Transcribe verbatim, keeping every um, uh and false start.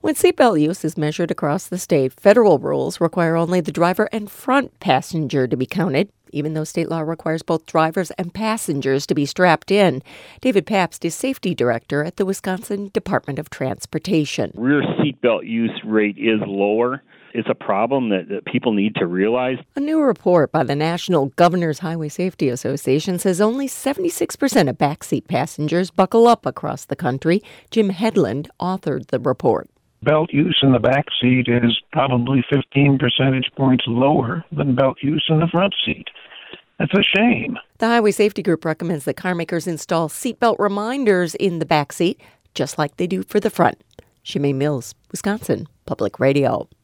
When seatbelt use is measured across the state, federal rules require only the driver and front passenger to be counted, even though state law requires both drivers and passengers to be strapped in. David Pabst is safety director at the Wisconsin Department of Transportation. Rear seatbelt use rate is lower. It's a problem that, that people need to realize. A new report by the National Governors Highway Safety Association says only seventy-six percent of backseat passengers buckle up across the country. Jim Headland authored the report. Belt use in the back seat is probably fifteen percentage points lower than belt use in the front seat. That's a shame. The Highway Safety Group recommends that car makers install seatbelt reminders in the back seat, just like they do for the front. Shimei Mills, Wisconsin Public Radio.